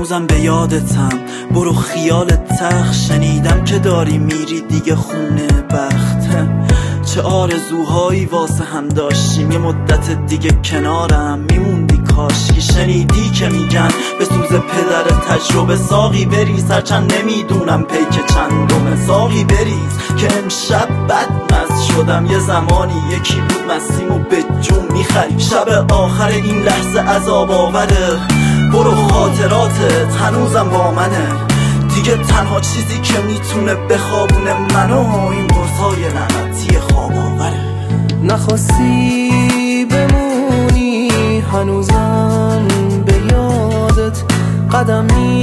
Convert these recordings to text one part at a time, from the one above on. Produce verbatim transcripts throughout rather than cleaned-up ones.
هنوزم به یادتم. برو خیال تخ، شنیدم که داری میری دیگه خونه بخت. چه آرزوهایی واسه هم داشتیم، یه مدت دیگه کنارم میموندی کاشکی. شنیدی که میگن به سوز پدر تجربه ساقی بریز، هرچند نمیدونم پیک چندمه. ساقی بریز که امشب بدمست شدم، یه زمانی یکی بود مستیم و به جون میخری. شب آخر این لحظه عذاب آوره، برو خاطراتت هنوزم با منه. دیگه تنها چیزی که میتونه بخوابونه منو این قرصای لعنتی خواب آوره. نخواستی بمونی هنوزم به یادت قدم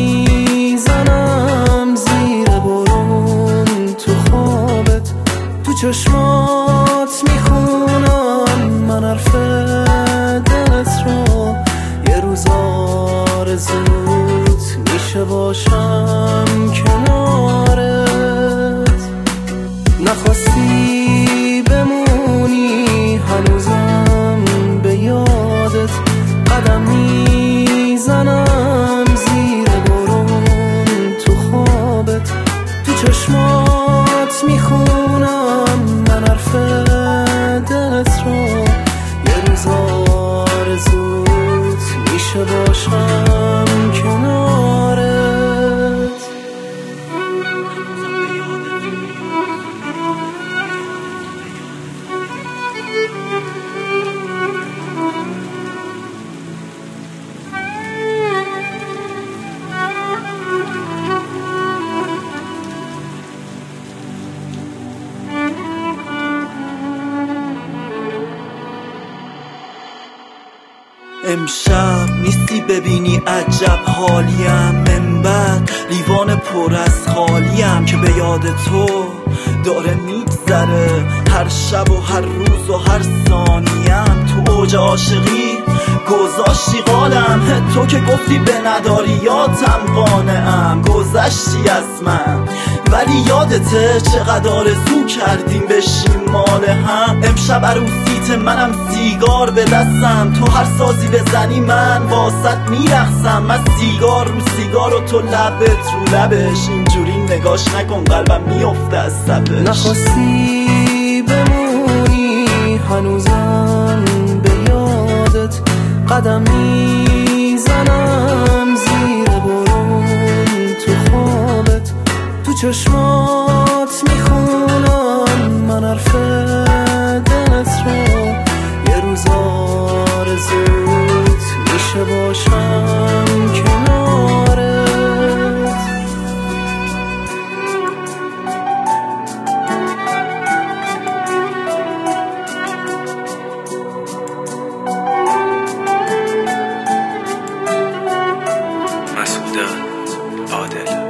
میزنم، زیر برون تو خوابت، تو چشمات میخونم من حرف دلت رو. یه روز آرزوت میشه باشم کنارت. نخواستی بمونی هنوزم به یادت قدم میزنم، زیر برون تو خوابت، تو چشمات میخونم من حرف دلت رو. یه روز آرزوت میشه باشم کنارت. امشب نیستی ببینی عجب حالیم، من بعد لیوان پر از خالیم که به یاد تو داره میگذره هر شب و هر روز و هر ثانیم. تو اوج عاشقی گذاشتی قالم، تو که گفتی به نداریاتم قانعم. گذشتی از من ولی یادته چقدر آرزو کردیم بشیم مال هم. امشب عروسیت منم سیگار به دستم، تو هر سازی بزنی من واسط میرخصم. من سیگار رو سیگار و تو لبت رو لبش، اینجوری نگاش نکن قلبم میفته از صبش. نخواستی بمونی هنوزم به یادت قدم میزنم، زیر برون تو خوابت، تو چشمات میخونم من حرف دلت رو. یه روز آرزوت میشه باشم کنارت. مسعود عادل.